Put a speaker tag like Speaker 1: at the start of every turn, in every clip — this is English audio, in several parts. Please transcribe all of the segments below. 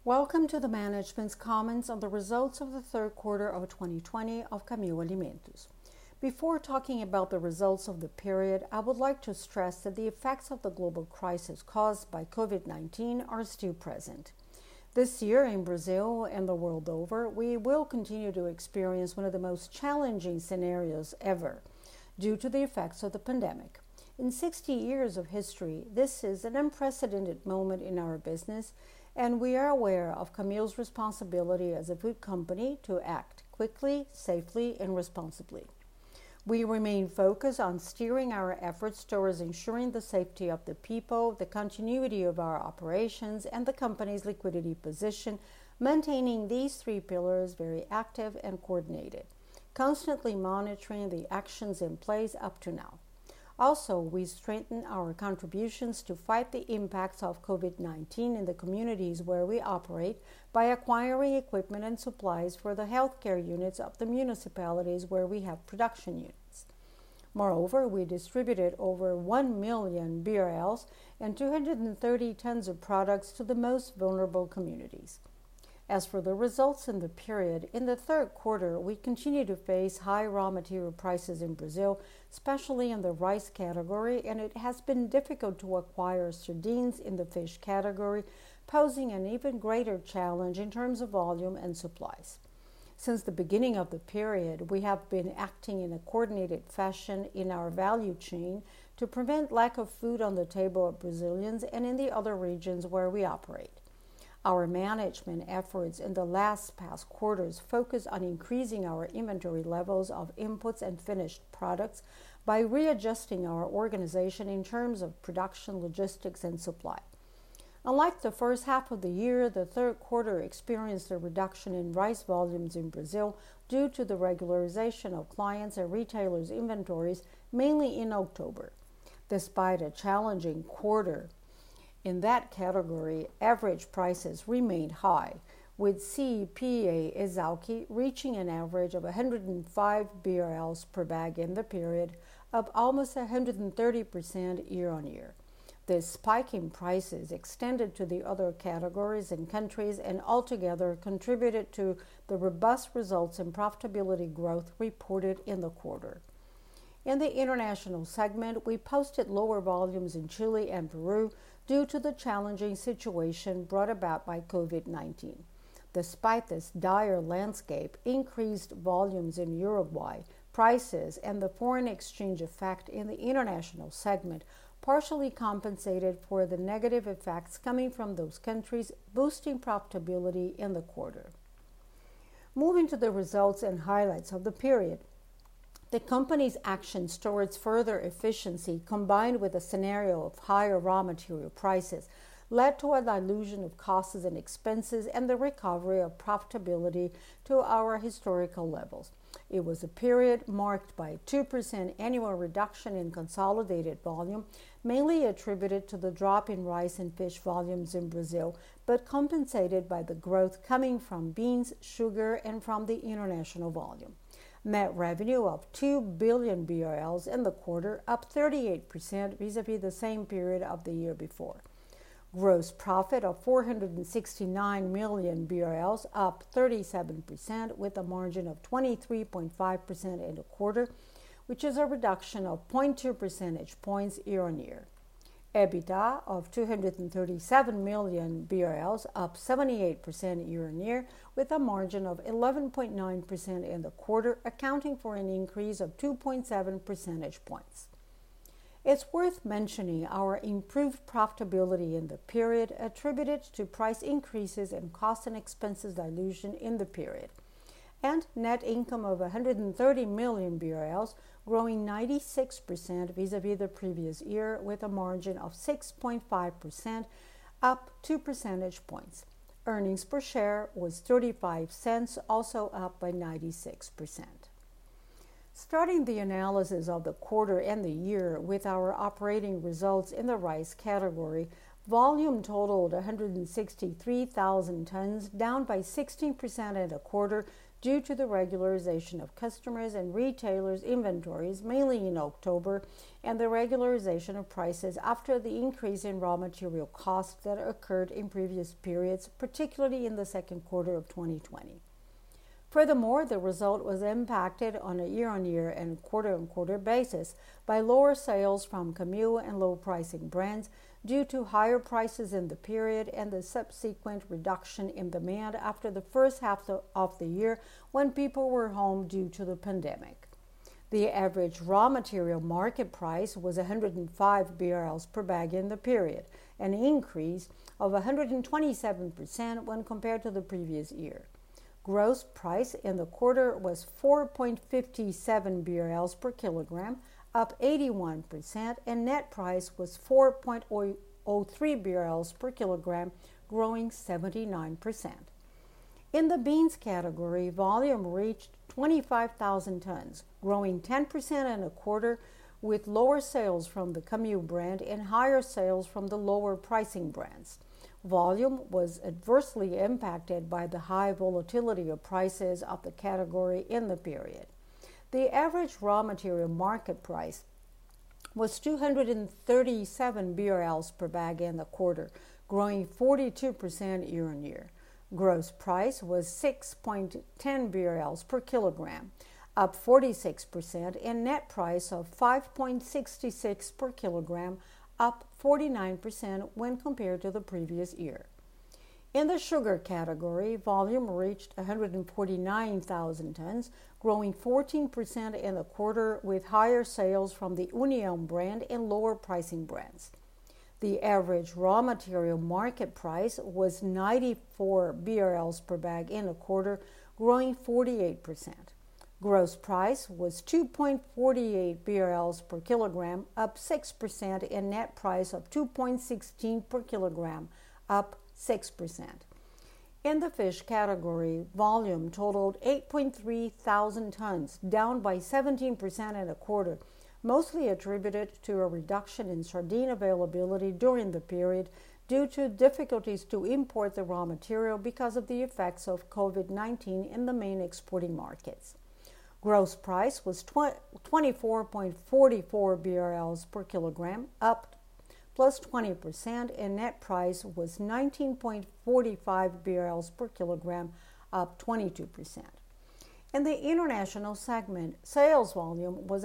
Speaker 1: Welcome to the management's comments on the results of the third quarter of 2020 of Camil Alimentos. Before talking about the results of the period, I would like to stress that the effects of the global crisis caused by COVID-19 are still present. This year in Brazil and the world over, we will continue to experience one of the most challenging scenarios ever due to the effects of the pandemic. In 60 years of history, this is an unprecedented moment in our business, and we are aware of Camil's responsibility as a food company to act quickly, safely, and responsibly. We remain focused on steering our efforts towards ensuring the safety of the people, the continuity of our operations, and the company's liquidity position, maintaining these three pillars very active and coordinated, constantly monitoring the actions in place up to now. Also, we strengthen our contributions to fight the impacts of COVID-19 in the communities where we operate by acquiring equipment and supplies for the healthcare units of the municipalities where we have production units. Moreover, we distributed over 1 million BRL and 230 tons of products to the most vulnerable communities. As for the results in the period, in the third quarter, we continue to face high raw material prices in Brazil, especially in the rice category, and it has been difficult to acquire sardines in the fish category, posing an even greater challenge in terms of volume and supplies. Since the beginning of the period, we have been acting in a coordinated fashion in our value chain to prevent lack of food on the table of Brazilians and in the other regions where we operate. Our management efforts in the past quarters focus on increasing our inventory levels of inputs and finished products by readjusting our organization in terms of production, logistics, and supply. Unlike the first half of the year, the third quarter experienced a reduction in rice volumes in Brazil due to the regularization of clients' and retailers' inventories, mainly in October. Despite a challenging quarter, in that category, average prices remained high, with CEPA Esalq reaching an average of 105 BRL per bag in the period, up almost 130% year-on-year. This spike in prices extended to the other categories and countries and altogether contributed to the robust results and profitability growth reported in the quarter. In the international segment, we posted lower volumes in Chile and Peru due to the challenging situation brought about by COVID-19. Despite this dire landscape, increased volumes in Uruguay, prices, and the foreign exchange effect in the international segment partially compensated for the negative effects coming from those countries, boosting profitability in the quarter. Moving to the results and highlights of the period. The company's actions towards further efficiency, combined with a scenario of higher raw material prices, led to a dilution of costs and expenses and the recovery of profitability to our historical levels. It was a period marked by a 2% annual reduction in consolidated volume, mainly attributed to the drop in rice and fish volumes in Brazil, but compensated by the growth coming from beans, sugar, and from the international volume. Net revenue of 2 billion BRL in the quarter, up 38% vis-a-vis the same period of the year before. Gross profit of 469 million BRL, up 37% with a margin of 23.5% in the quarter, which is a reduction of 0.2 percentage points year-on-year. EBITDA of 237 million BRL, up 78% year-on-year, with a margin of 11.9% in the quarter, accounting for an increase of 2.7 percentage points. It's worth mentioning our improved profitability in the period attributed to price increases and cost and expenses dilution in the period, and net income of 130 million BRL, growing 96% vis-a-vis the previous year with a margin of 6.5%, up 2 percentage points. Earnings per share was 35 cents, also up by 96%. Starting the analysis of the quarter and the year with our operating results in the rice category, volume totaled 163,000 tons, down by 16% in the quarter due to the regularization of customers and retailers' inventories, mainly in October, and the regularization of prices after the increase in raw material costs that occurred in previous periods, particularly in the second quarter of 2020. Furthermore, the result was impacted on a year-on-year and quarter-on-quarter basis by lower sales from Camil and low-pricing brands due to higher prices in the period and the subsequent reduction in demand after the first half of the year when people were home due to the pandemic. The average raw material market price was 105 BRL per bag in the period, an increase of 127% when compared to the previous year. Gross price in the quarter was 4.57 BRL per kilogram, up 81%, and net price was 4.03 BRL per kilogram, growing 79%. In the beans category, volume reached 25,000 tons, growing 10% in a quarter, with lower sales from the Camil brand and higher sales from the lower pricing brands. Volume was adversely impacted by the high volatility of prices of the category in the period. The average raw material market price was 237 BRL per bag in the quarter, growing 42% year-on-year. Gross price was 6.10 BRL per kilogram, up 46%, and net price of 5.66 per kilogram, up 49% when compared to the previous year. In the sugar category, volume reached 149,000 tons, growing 14% in the quarter, with higher sales from the União brand and lower pricing brands. The average raw material market price was 94 BRL per bag in a quarter, growing 48%. Gross price was 2.48 BRL per kilogram, up 6%, and net price of 2.16 per kilogram, up 6%. In the fish category, volume totaled 8.3 thousand tons, down by 17% in a quarter, mostly attributed to a reduction in sardine availability during the period due to difficulties to import the raw material because of the effects of COVID-19 in the main exporting markets. Gross price was 24.44 BRL per kilogram, up plus 20%, and net price was 19.45 BRL per kilogram, up 22%. In the international segment, sales volume was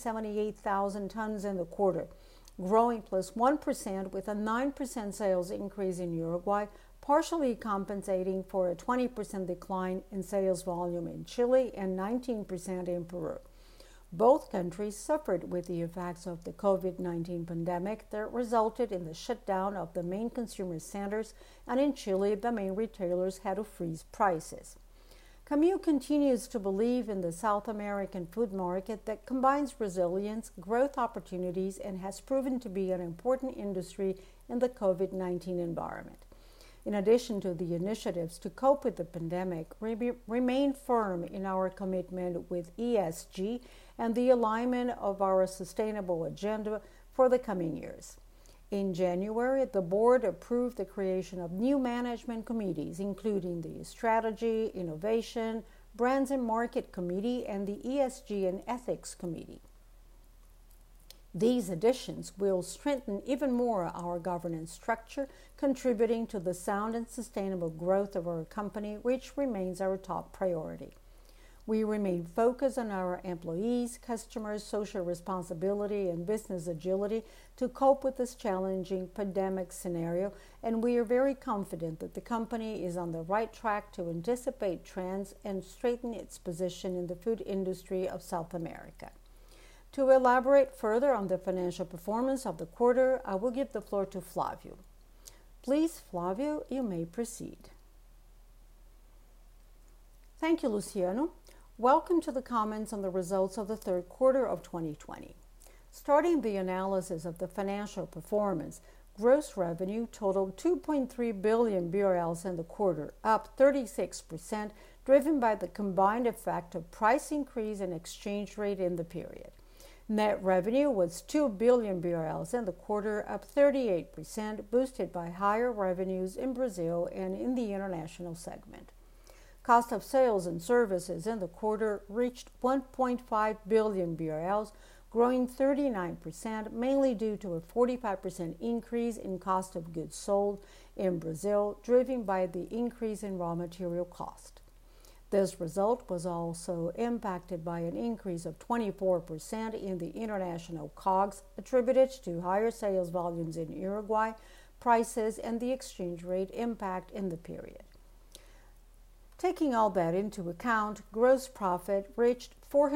Speaker 1: 178,000 tons in the quarter, growing plus 1% with a 9% sales increase in Uruguay, partially compensating for a 20% decline in sales volume in Chile and 19% in Peru. Both countries suffered with the effects of the COVID-19 pandemic that resulted in the shutdown of the main consumer centers, and in Chile, the main retailers had to freeze prices. Camil continues to believe in the South American food market that combines resilience, growth opportunities, and has proven to be an important industry in the COVID-19 environment. In addition to the initiatives to cope with the pandemic, we remain firm in our commitment with ESG and the alignment of our sustainable agenda for the coming years. In January, the board approved the creation of new management committees, including the Strategy, Innovation, Brands and Market Committee, and the ESG and Ethics Committee. These additions will strengthen even more our governance structure, contributing to the sound and sustainable growth of our company, which remains our top priority. We remain focused on our employees, customers, social responsibility, and business agility to cope with this challenging pandemic scenario, and we are very confident that the company is on the right track to anticipate trends and strengthen its position in the food industry of South America. To elaborate further on the financial performance of the quarter, I will give the floor to Flávio. Please, Flávio, you may proceed. Thank you, Luciano. Welcome to the comments on the results of the third quarter of 2020. Starting the analysis of the financial performance, gross revenue totaled 2.3 billion BRL in the quarter, up 36%, driven by the combined effect of price increase and exchange rate in the period. Net revenue was 2 billion BRL in the quarter, up 38%, boosted by higher revenues in Brazil and in the international segment. Cost of sales and services in the quarter reached 1.5 billion BRL, growing 39%, mainly due to a 45% increase in cost of goods sold in Brazil, driven by the increase in raw material cost. This result was also impacted by an increase of 24% in the international COGS, attributed to higher sales volumes in Uruguay, prices, and the exchange rate impact in the period. Taking all that into account, gross profit reached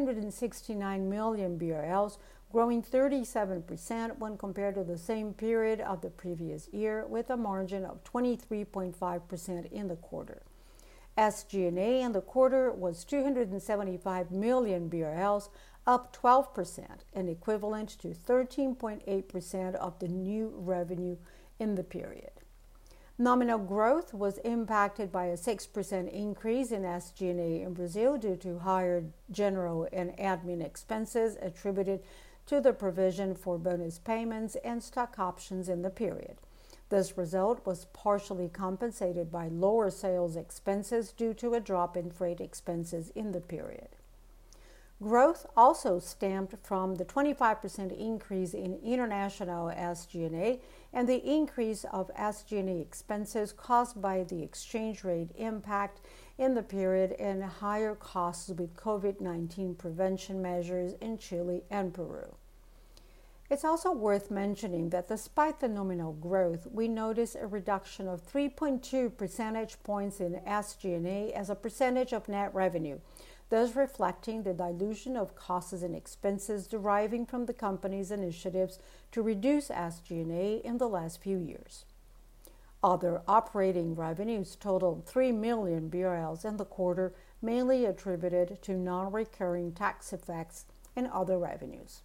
Speaker 1: 469 million BRL, growing 37% when compared to the same period of the previous year, with a margin of 23.5% in the quarter. SG&A in the quarter was 275 million BRL, up 12%, and equivalent to 13.8% of the new revenue in the period. Nominal growth was impacted by a 6% increase in SG&A in Brazil due to higher general and admin expenses attributed to the provision for bonus payments and stock options in the period. This result was partially compensated by lower sales expenses due to a drop in freight expenses in the period. Growth also stemmed from the 25% increase in international SG&A and the increase of SG&A expenses caused by the exchange rate impact in the period and higher costs with COVID-19 prevention measures in Chile and Peru. It's also worth mentioning that despite the nominal growth, we notice a reduction of 3.2 percentage points in SG&A as a percentage of net revenue, thus reflecting the dilution of costs and expenses deriving from the company's initiatives to reduce SG&A in the last few years. Other operating revenues totaled 3 million BRL in the quarter, mainly attributed to non-recurring tax effects and other revenues.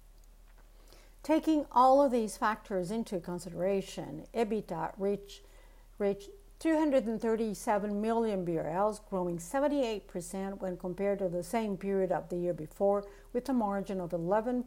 Speaker 1: Taking all of these factors into consideration, EBITDA reached 237 million BRL, growing 78% when compared to the same period of the year before, with a margin of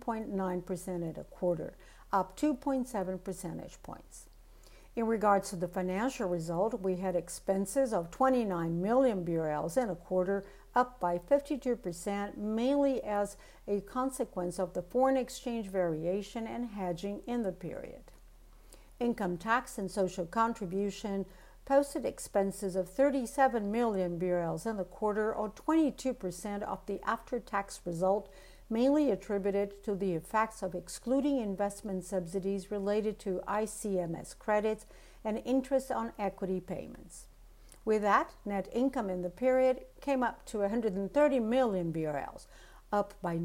Speaker 1: 11.9% at a quarter, up 2.7 percentage points. In regards to the financial result, we had expenses of 29 million BRL in a quarter, up by 52%, mainly as a consequence of the foreign exchange variation and hedging in the period. Income tax and social contribution posted expenses of 37 million BRL in the quarter, or 22% of the after-tax result, mainly attributed to the effects of excluding investment subsidies related to ICMS credits and interest on equity payments. With that, net income in the period came up to 130 million BRL, up by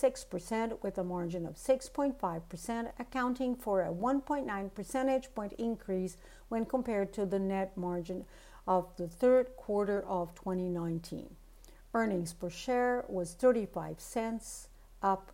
Speaker 1: 96% with a margin of 6.5%, accounting for a 1.9 percentage point increase when compared to the net margin of the third quarter of 2019. Earnings per share was 35 cents, up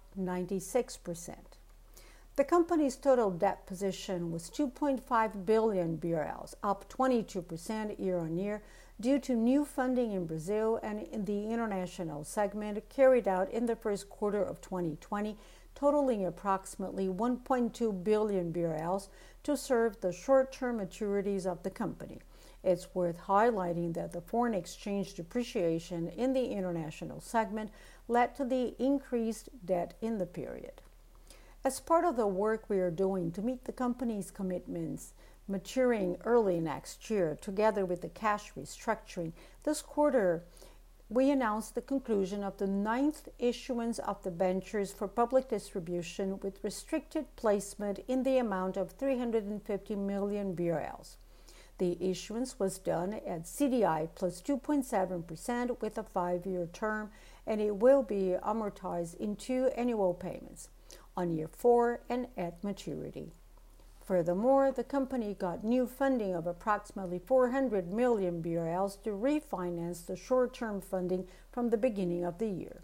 Speaker 1: 96%. The company's total debt position was 2.5 billion BRL, up 22% year-on-year due to new funding in Brazil and in the international segment carried out in the first quarter of 2020, totaling approximately 1.2 billion BRL to serve the short-term maturities of the company. It's worth highlighting that the foreign exchange depreciation in the international segment led to the increased debt in the period. As part of the work we are doing to meet the company's commitments maturing early next year, together with the cash restructuring, this quarter we announced the conclusion of the 9th issuance of debentures for public distribution with restricted placement in the amount of 350 million BRL. The issuance was done at CDI plus 2.7% with a 5-year term, and it will be amortized in 2 annual payments, on year 4 and at maturity. Furthermore, the company got new funding of approximately 400 million BRL to refinance the short-term funding from the beginning of the year.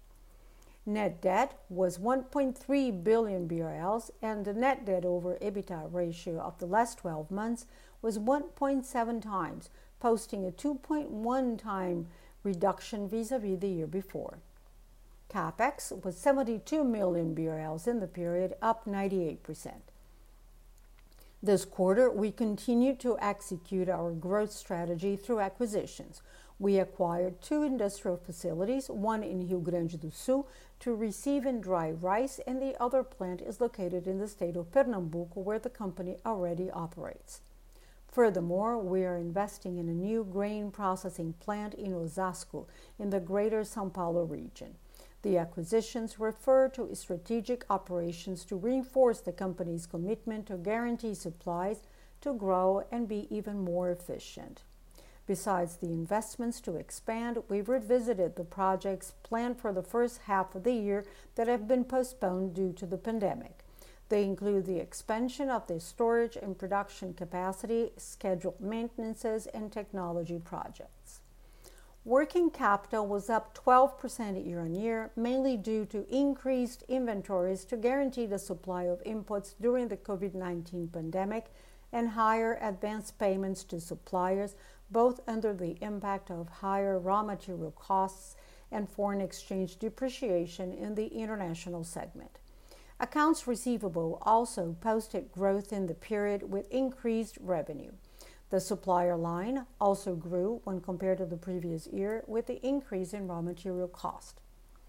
Speaker 1: Net debt was 1.3 billion BRL, and the net debt over EBITDA ratio of the last 12 months was 1.7 times, posting a 2.1 time reduction vis-a-vis the year before. CapEx was 72 million BRL in the period, up 98%. This quarter, we continued to execute our growth strategy through acquisitions. We acquired 2 industrial facilities, one in Rio Grande do Sul to receive and dry rice, and the other plant is located in the state of Pernambuco, where the company already operates. Furthermore, we are investing in a new grain processing plant in Osasco, in the greater São Paulo region. The acquisitions refer to strategic operations to reinforce the company's commitment to guarantee supplies, to grow and be even more efficient. Besides the investments to expand, we've revisited the projects planned for the first half of the year that have been postponed due to the pandemic. They include the expansion of the storage and production capacity, scheduled maintenances, and technology projects. Working capital was up 12% year-on-year, mainly due to increased inventories to guarantee the supply of inputs during the COVID-19 pandemic and higher advance payments to suppliers, both under the impact of higher raw material costs and foreign exchange depreciation in the international segment. Accounts receivable also posted growth in the period with increased revenue. The supplier line also grew when compared to the previous year with the increase in raw material cost.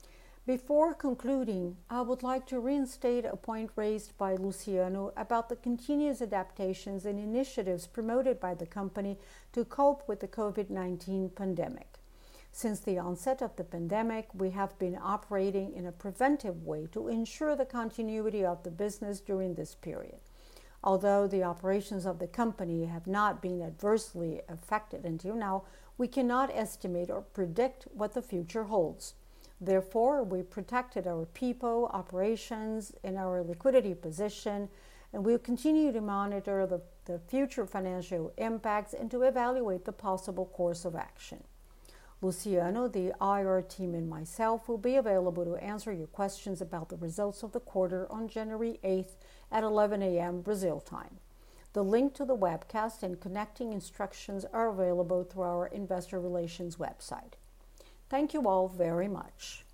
Speaker 1: Before concluding, I would like to reinstate a point raised by Luciano about the continuous adaptations and initiatives promoted by the company to cope with the COVID-19 pandemic. Since the onset of the pandemic, we have been operating in a preventive way to ensure the continuity of the business during this period. Although the operations of the company have not been adversely affected until now, we cannot estimate or predict what the future holds. Therefore, we protected our people, operations, and our liquidity position, and we'll continue to monitor the future financial impacts and to evaluate the possible course of action. Luciano, the IR team, and myself will be available to answer your questions about the results of the quarter on January 8th at 11 a.m. Brazil time. The link to the webcast and connecting instructions are available through our investor relations website. Thank you all very much.